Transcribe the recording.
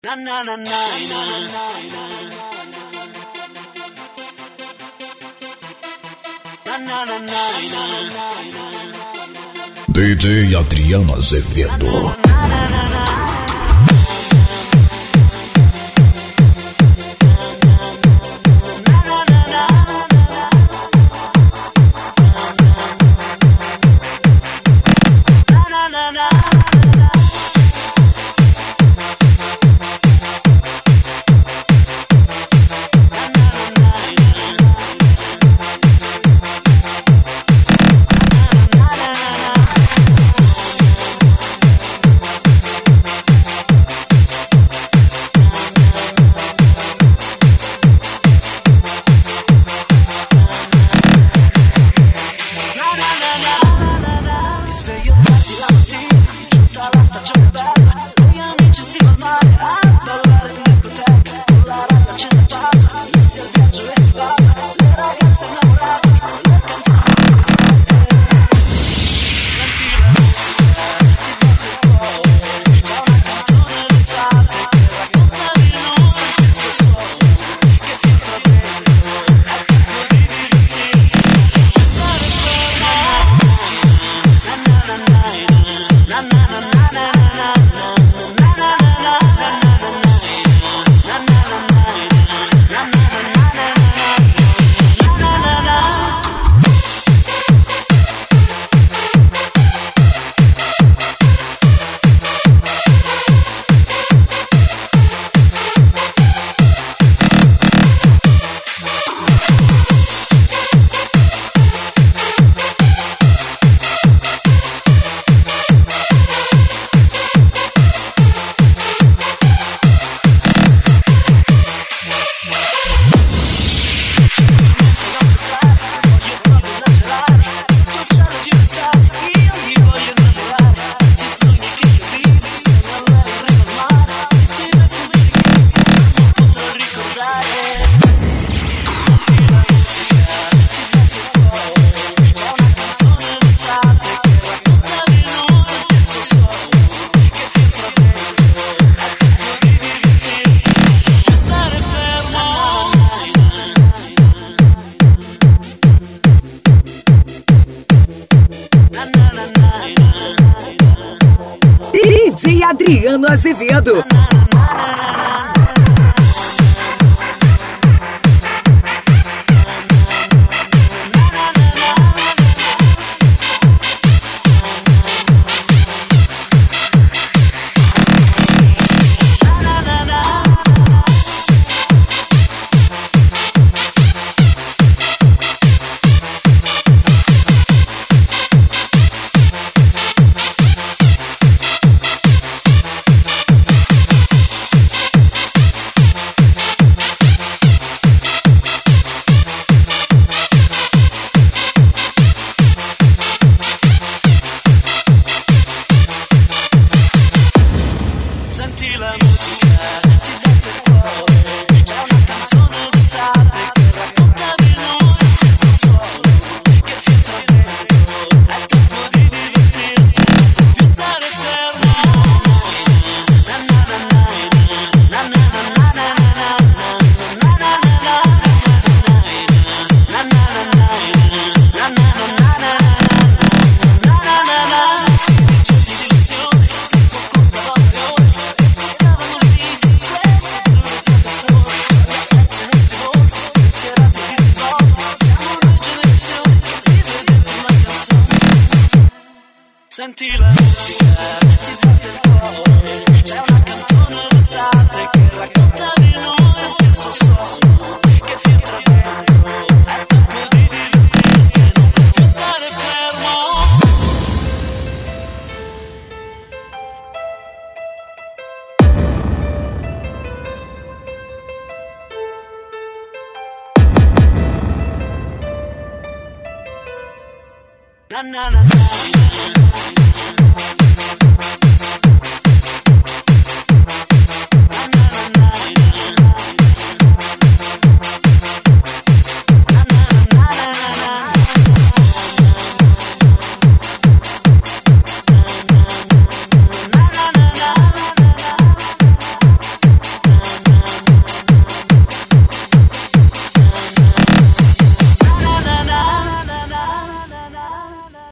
Na na na na na na na na na DJ Adriano Azevedo. DJ Adriano Azevedo. Senti la musica, ti batte il cuore. C'è una canzone d'estate che racconta di noi senza un suono che ti entra dentro. È tempo di divertirsi, non più stare fermo. Na na na na na na na na na na Senti la musica, ti batte il cuore. C'è una canzone d'estate che racconta di noi senza il suo suono che ti entra dentro. È tempo di divertirsi, non più stare fermo. Na na na na